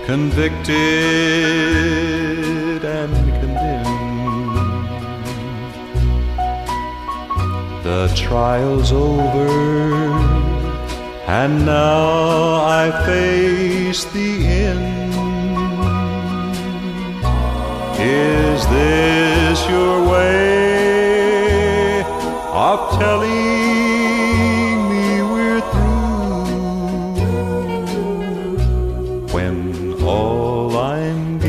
convicted and condemned. The trial's over, and now I face the end. Is this your way of telling me we're through, when all I'm